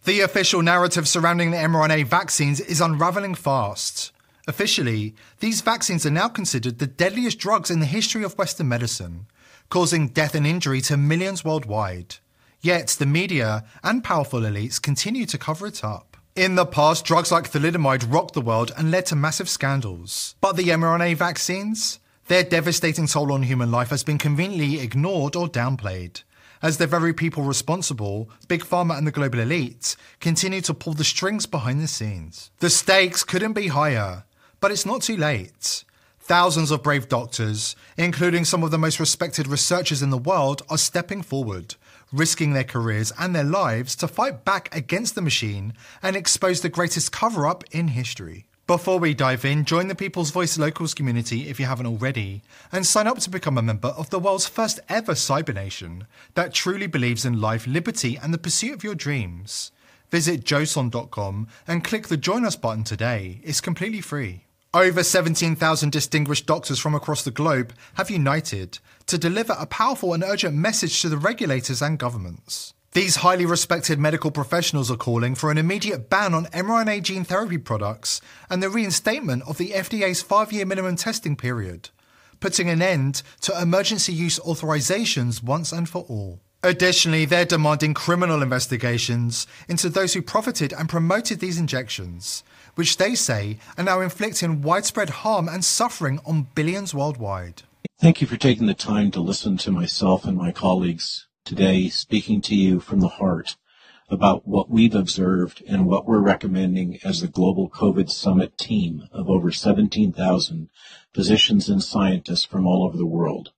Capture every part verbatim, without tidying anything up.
The official narrative surrounding the mRNA vaccines is unravelling fast. Officially, these vaccines are now considered the deadliest drugs in the history of Western medicine, causing death and injury to millions worldwide. Yet the media and powerful elites continue to cover it up. In the past, drugs like thalidomide rocked the world and led to massive scandals. But the mRNA vaccines? Their devastating toll on human life has been conveniently ignored or downplayed, as the very people responsible, Big Pharma and the global elites, continue to pull the strings behind the scenes. The stakes couldn't be higher, but it's not too late. Thousands of brave doctors, including some of the most respected researchers in the world, are stepping forward, risking their careers and their lives to fight back against the machine and expose the greatest cover-up in history. Before we dive in, join the People's Voice Locals community if you haven't already, and sign up to become a member of the world's first ever cyber nation that truly believes in life, liberty and the pursuit of your dreams. Visit joson dot com and click the Join Us button today. It's completely free. Over seventeen thousand distinguished doctors from across the globe have united to deliver a powerful and urgent message to the regulators and governments. These highly respected medical professionals are calling for an immediate ban on mRNA gene therapy products and the reinstatement of the F D A's five-year minimum testing period, putting an end to emergency use authorizations once and for all. Additionally, they're demanding criminal investigations into those who profited and promoted these injections, which they say are now inflicting widespread harm and suffering on billions worldwide. Thank you for taking the time to listen to myself and my colleagues today, speaking to you from the heart about what we've observed and what we're recommending as the Global COVID Summit team of over seventeen thousand physicians and scientists from all over the world.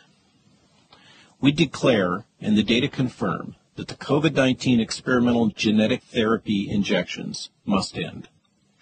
We declare, and the data confirm, that the COVID nineteen experimental genetic therapy injections must end.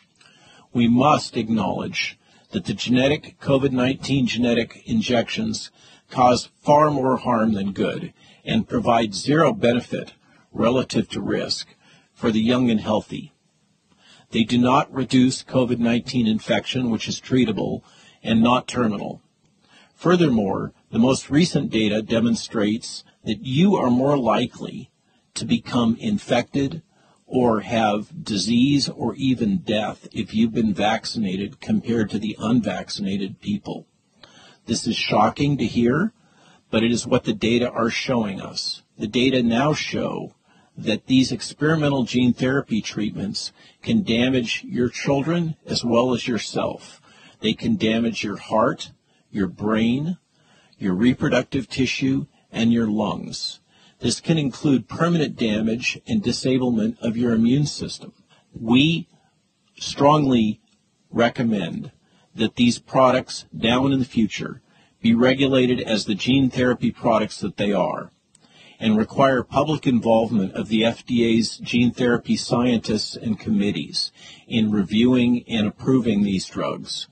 We must acknowledge that the genetic COVID nineteen genetic injections cause far more harm than good and provide zero benefit relative to risk for the young and healthy. They do not reduce COVID nineteen infection, which is treatable and not terminal. Furthermore, the most recent data demonstrates that you are more likely to become infected or have disease or even death if you've been vaccinated compared to the unvaccinated people. This is shocking to hear, but it is what the data are showing us. The data now show that these experimental gene therapy treatments can damage your children as well as yourself. They can damage your heart, your brain, your reproductive tissue, and your lungs. This can include permanent damage and disablement of your immune system. We strongly recommend that these products down in the future be regulated as the gene therapy products that they are, and require public involvement of the F D A's gene therapy scientists and committees in reviewing and approving these drugs.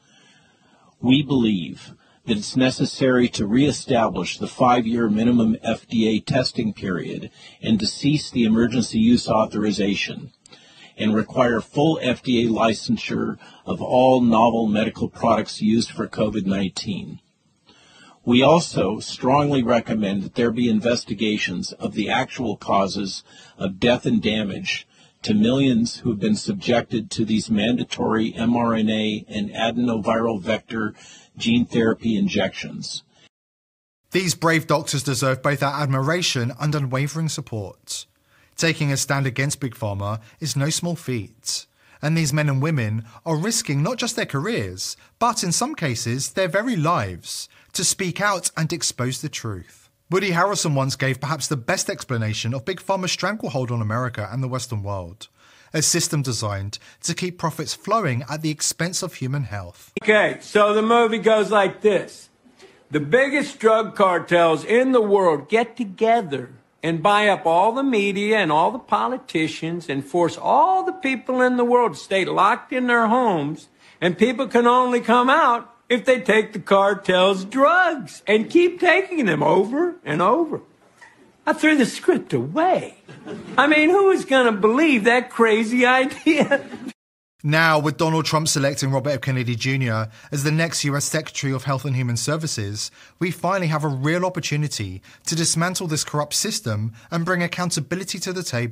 We believe that it's necessary to reestablish the five-year minimum F D A testing period and to cease the emergency use authorization and require full F D A licensure of all novel medical products used for COVID nineteen. We also strongly recommend that there be investigations of the actual causes of death and damage to millions who have been subjected to these mandatory mRNA and adenoviral vector gene therapy injections. These brave doctors deserve both our admiration and unwavering support. Taking a stand against Big Pharma is no small feat, and these men and women are risking not just their careers, but in some cases their very lives, to speak out and expose the truth. Woody Harrelson once gave perhaps the best explanation of Big Pharma's stranglehold on America and the Western world, a system designed to keep profits flowing at the expense of human health. Okay, so the movie goes like this. The biggest drug cartels in the world get together and buy up all the media and all the politicians and force all the people in the world to stay locked in their homes, and people can only come out if they take the cartel's drugs and keep taking them over and over. I threw the script away. I mean, who is going to believe that crazy idea? Now, with Donald Trump selecting Robert F. Kennedy Junior as the next U S Secretary of Health and Human Services, we finally have a real opportunity to dismantle this corrupt system and bring accountability to the table.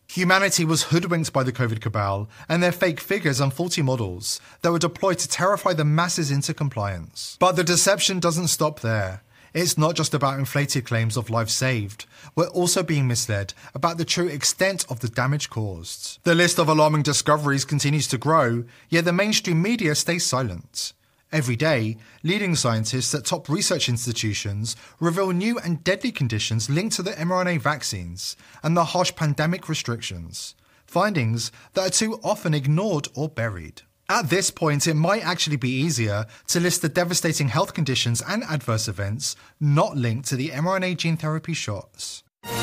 Humanity was hoodwinked by the COVID cabal and their fake figures and faulty models that were deployed to terrify the masses into compliance. But the deception doesn't stop there. It's not just about inflated claims of lives saved. We're also being misled about the true extent of the damage caused. The list of alarming discoveries continues to grow, yet the mainstream media stays silent. Every day, leading scientists at top research institutions reveal new and deadly conditions linked to the mRNA vaccines and the harsh pandemic restrictions, findings that are too often ignored or buried. At this point, it might actually be easier to list the devastating health conditions and adverse events not linked to the mRNA gene therapy shots.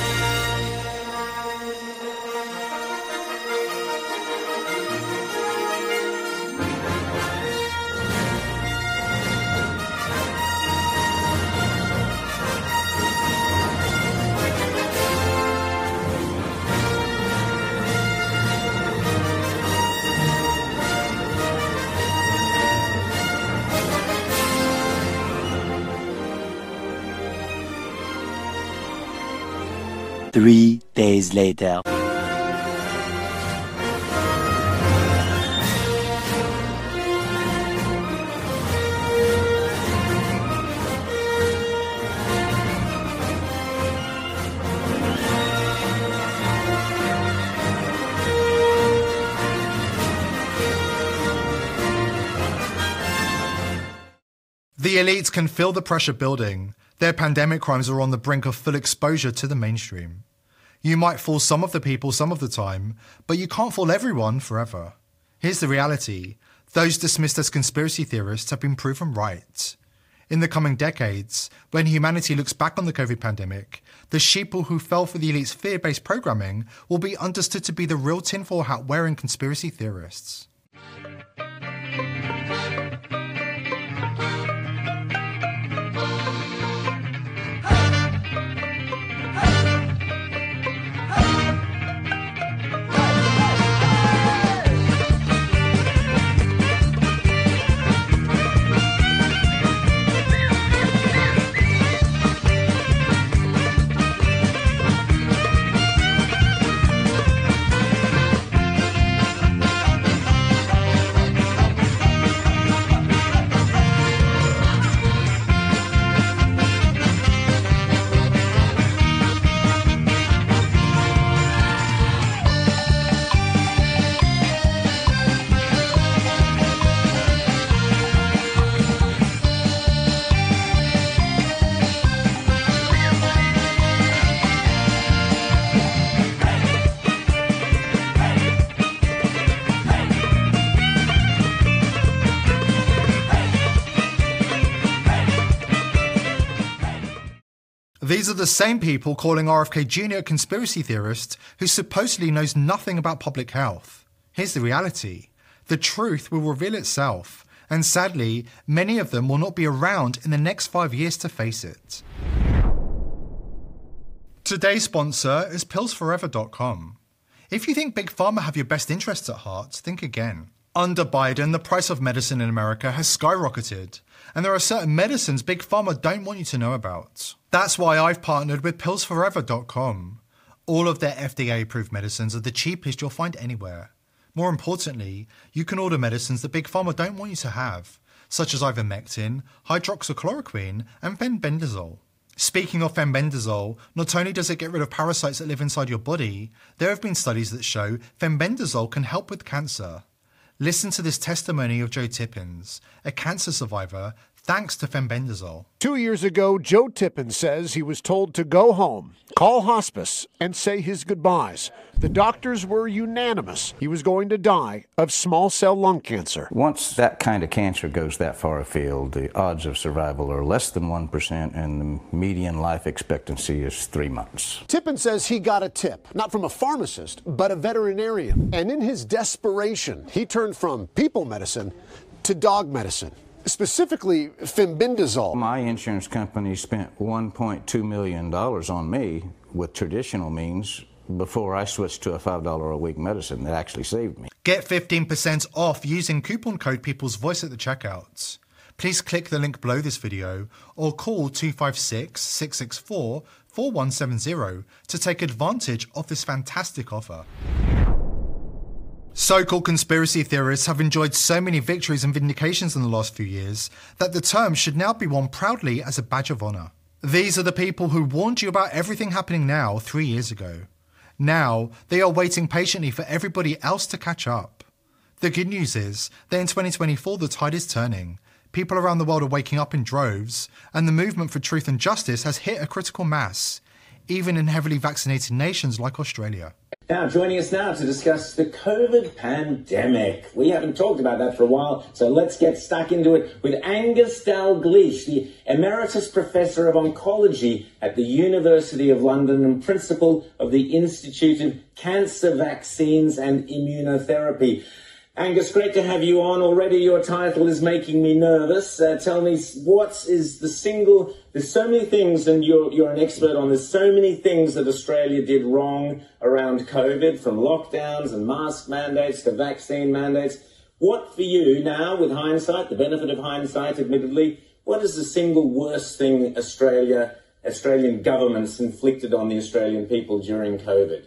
Three days later. The elites can feel the pressure building. Their pandemic crimes are on the brink of full exposure to the mainstream. You might fool some of the people some of the time, but you can't fool everyone forever. Here's the reality. Those dismissed as conspiracy theorists have been proven right. In the coming decades, when humanity looks back on the COVID pandemic, the sheeple who fell for the elite's fear-based programming will be understood to be the real tinfoil hat-wearing conspiracy theorists. These are the same people calling R F K Junior a conspiracy theorist who supposedly knows nothing about public health. Here's the reality. The truth will reveal itself, and sadly, many of them will not be around in the next five years to face it. Today's sponsor is pills forever dot com. If you think Big Pharma have your best interests at heart, think again. Under Biden, the price of medicine in America has skyrocketed, and there are certain medicines Big Pharma don't want you to know about. That's why I've partnered with pills forever dot com. All of their F D A-approved medicines are the cheapest you'll find anywhere. More importantly, you can order medicines that Big Pharma don't want you to have, such as ivermectin, hydroxychloroquine, and fenbendazole. Speaking of fenbendazole, not only does it get rid of parasites that live inside your body, there have been studies that show fenbendazole can help with cancer. Listen to this testimony of Joe Tippins, a cancer survivor, thanks to fenbendazole. Two years ago, Joe Tippins says he was told to go home, call hospice, and say his goodbyes. The doctors were unanimous. He was going to die of small cell lung cancer. Once that kind of cancer goes that far afield, the odds of survival are less than one percent, and the median life expectancy is three months. Tippins says he got a tip, not from a pharmacist, but a veterinarian. And in his desperation, he turned from people medicine to dog medicine. Specifically, fenbendazole. My insurance company spent one point two million dollars on me with traditional means before I switched to a five dollars a week medicine that actually saved me. Get fifteen percent off using coupon code People's Voice at the checkout. Please click the link below this video or call two five six, six six four, four one seven zero to take advantage of this fantastic offer. So-called conspiracy theorists have enjoyed so many victories and vindications in the last few years that the term should now be worn proudly as a badge of honour. These are the people who warned you about everything happening now three years ago. Now, they are waiting patiently for everybody else to catch up. The good news is that in twenty twenty-four the tide is turning. People around the world are waking up in droves, and the movement for truth and justice has hit a critical mass, even in heavily vaccinated nations like Australia. Now, joining us now to discuss the COVID pandemic. We haven't talked about that for a while, so let's get stuck into it with Angus Dalgleish, the Emeritus Professor of Oncology at the University of London and Principal of the Institute of Cancer Vaccines and Immunotherapy. Angus, great to have you on. Already your title is making me nervous. Uh, tell me, what is the single... There's so many things, and you're, you're an expert on this, so many things that Australia did wrong around COVID, from lockdowns and mask mandates to vaccine mandates. What for you now, with hindsight, the benefit of hindsight, admittedly, what is the single worst thing Australia, Australian governments inflicted on the Australian people during COVID?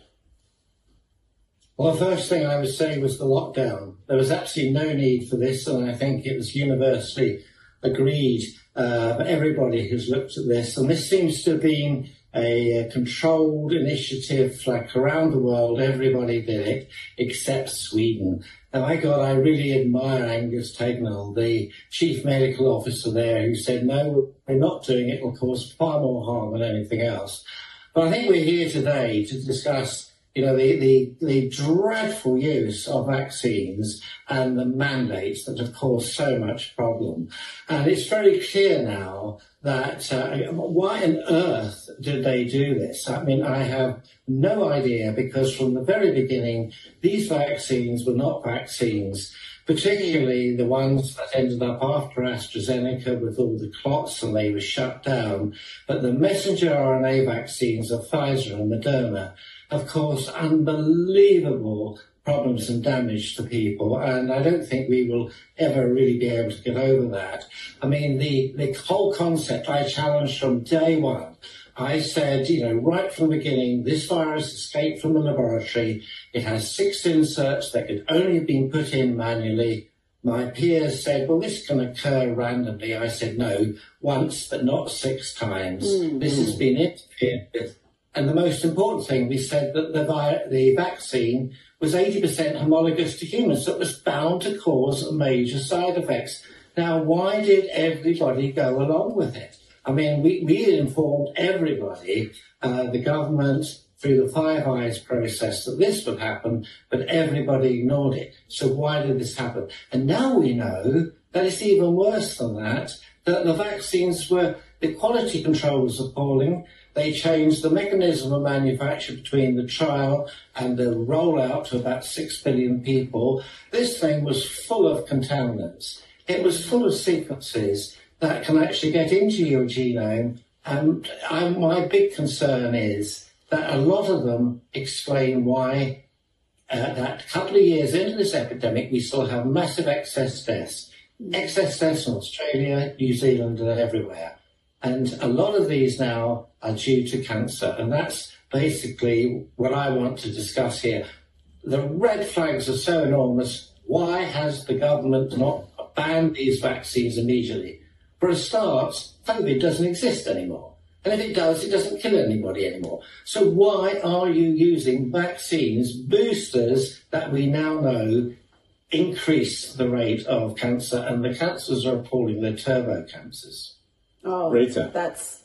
Well, the first thing I would say was the lockdown. There was absolutely no need for this, and I think it was universally agreed uh, by everybody who's looked at this. And this seems to have been a controlled initiative, like around the world. Everybody did it, except Sweden. And my God, I really admire Angus Tagnell, the chief medical officer there, who said, no, we're not doing it. It'll cause far more harm than anything else. But I think we're here today to discuss You know, the, the, the dreadful use of vaccines and the mandates that have caused so much problem. And it's very clear now that uh, why on earth did they do this? I mean, I have no idea, because from the very beginning, these vaccines were not vaccines, particularly the ones that ended up after AstraZeneca with all the clots and they were shut down. But the messenger R N A vaccines of Pfizer and Moderna have caused unbelievable problems and damage to people, and I don't think we will ever really be able to get over that. I mean, the, the whole concept I challenged from day one. I said, you know, right from the beginning, this virus escaped from the laboratory. It has six inserts that could only have been put in manually. My peers said, well, this can occur randomly. I said, no, once, but not six times. Mm-hmm. This has been interfered with. And the most important thing, we said that the, the vaccine was eighty percent homologous to humans, so it was bound to cause major side effects. Now, why did everybody go along with it? I mean, we, we informed everybody, uh, the government, through the Five Eyes process, that this would happen, but everybody ignored it. So why did this happen? And now we know that it's even worse than that, that the vaccines were, the quality control was appalling. They changed the mechanism of manufacture between the trial and the rollout to about six billion people. This thing was full of contaminants. It was full of sequences that can actually get into your genome. And I, my big concern is that a lot of them explain why uh, that a couple of years into this epidemic, we still have massive excess deaths. Excess deaths in Australia, New Zealand, and everywhere. And a lot of these now are due to cancer. And that's basically what I want to discuss here. The red flags are so enormous. Why has the government not banned these vaccines immediately? For a start, COVID doesn't exist anymore. And if it does, it doesn't kill anybody anymore. So why are you using vaccines, boosters that we now know increase the rate of cancer? And the cancers are appalling. They're turbo cancers. Oh, Rita. That's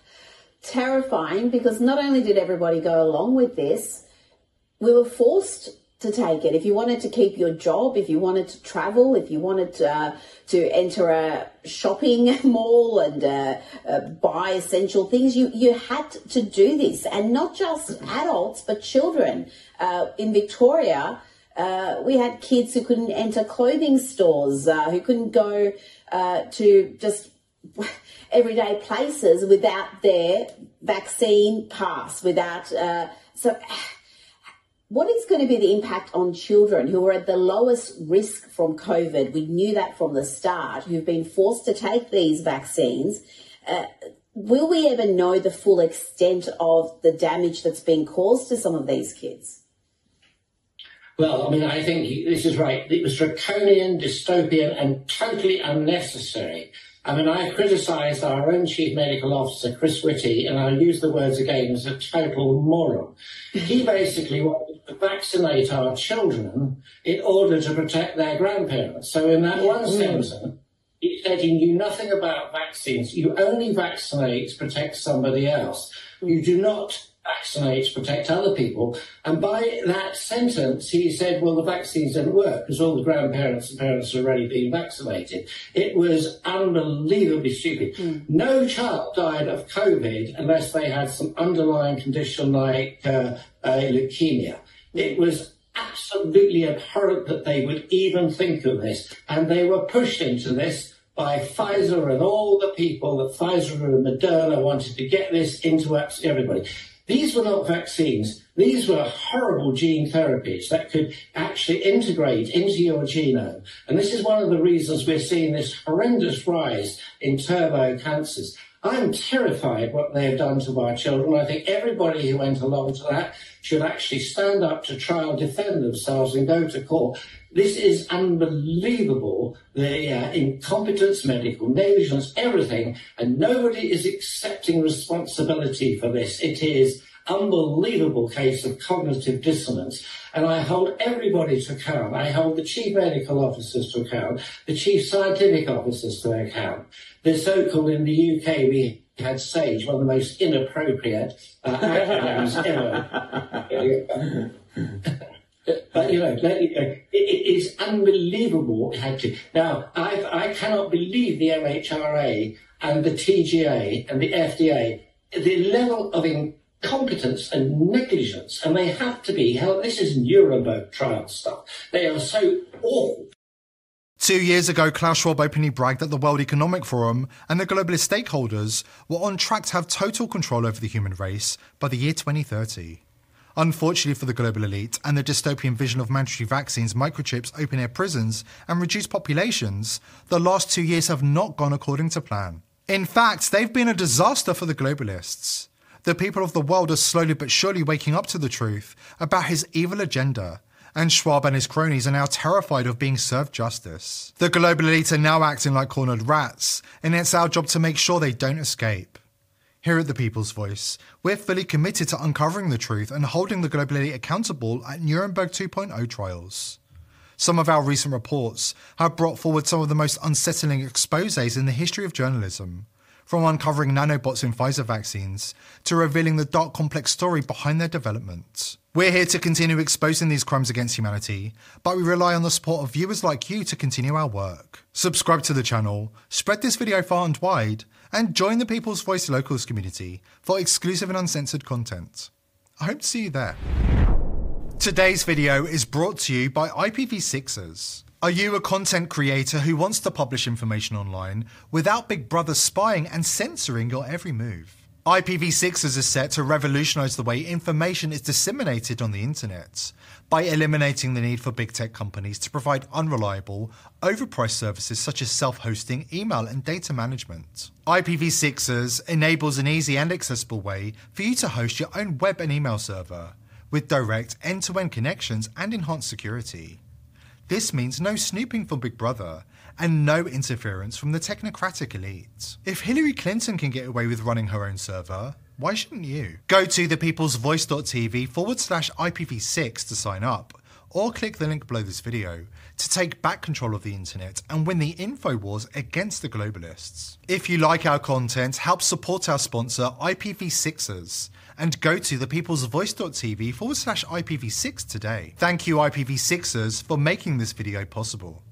terrifying, because not only did everybody go along with this, we were forced to take it. If you wanted to keep your job, if you wanted to travel, if you wanted to, uh, to enter a shopping mall and uh, uh, buy essential things, you, you had to do this. And not just adults, but children. Uh, in Victoria, uh, we had kids who couldn't enter clothing stores, uh, who couldn't go uh, to just everyday places without their vaccine pass, without... Uh, so what is going to be the impact on children who are at the lowest risk from COVID? We knew that from the start, who've been forced to take these vaccines. Uh, will we ever know the full extent of the damage that's been caused to some of these kids? Well, I mean, I think this is right. It was draconian, dystopian, and totally unnecessary. I mean, I criticised our own Chief Medical Officer, Chris Whitty, and I'll use the words again, as a total moron. He basically wanted to vaccinate our children in order to protect their grandparents. So in that one sentence, he said he knew nothing about vaccines. You only vaccinate to protect somebody else. You do not vaccinate to protect other people. And by that sentence, he said, well, the vaccines didn't work because all the grandparents and parents had already been vaccinated. It was unbelievably stupid. Mm. No child died of COVID unless they had some underlying condition like uh, uh, leukemia. It was absolutely abhorrent that they would even think of this. And they were pushed into this by Pfizer and all the people that Pfizer and Moderna wanted to get this into everybody. These were not vaccines. These were horrible gene therapies that could actually integrate into your genome. And this is one of the reasons we're seeing this horrendous rise in turbo cancers. I'm terrified what they have done to our children. I think everybody who went along to that should actually stand up to try and defend themselves and go to court. This is unbelievable, the uh, incompetence, medical negligence, everything, and nobody is accepting responsibility for this. It is unbelievable case of cognitive dissonance, and I hold everybody to account. I hold the chief medical officers to account, the chief scientific officers to account. The so-called, in the U K, we had SAGE, one of the most inappropriate uh, acronyms ever. But, you know, it, it is unbelievable what it had to. Now, I've, I cannot believe the M H R A and the T G A and the F D A, the level of incompetence and negligence, and they have to be held. This is Nuremberg trial stuff. They are so awful. Two years ago, Klaus Schwab openly bragged that the World Economic Forum and the globalist stakeholders were on track to have total control over the human race by the year twenty thirty. Unfortunately for the global elite and the dystopian vision of mandatory vaccines, microchips, open-air prisons and reduced populations, the last two years have not gone according to plan. In fact, they've been a disaster for the globalists. The people of the world are slowly but surely waking up to the truth about his evil agenda, and Schwab and his cronies are now terrified of being served justice. The global elite are now acting like cornered rats, and it's our job to make sure they don't escape. Here at The People's Voice, we're fully committed to uncovering the truth and holding the global elite accountable at Nuremberg two point oh trials. Some of our recent reports have brought forward some of the most unsettling exposés in the history of journalism, from uncovering nanobots in Pfizer vaccines to revealing the dark, complex story behind their development. We're here to continue exposing these crimes against humanity, but we rely on the support of viewers like you to continue our work. Subscribe to the channel, spread this video far and wide, and join the People's Voice Locals community for exclusive and uncensored content. I hope to see you there. Today's video is brought to you by I P v sixers. Are you a content creator who wants to publish information online without Big Brother spying and censoring your every move? I P v sixers is set to revolutionise the way information is disseminated on the internet by eliminating the need for big tech companies to provide unreliable, overpriced services such as self-hosting, email and data management. I P v sixers enables an easy and accessible way for you to host your own web and email server with direct end-to-end connections and enhanced security. This means no snooping from Big Brother and no interference from the technocratic elite. If Hillary Clinton can get away with running her own server, why shouldn't you? Go to thepeoplesvoice.tv forward slash I P v six to sign up, or click the link below this video to take back control of the internet and win the info wars against the globalists. If you like our content, help support our sponsor I P v sixers and go to thepeoplesvoice.tv forward slash I P v six today. Thank you I P v sixers for making this video possible.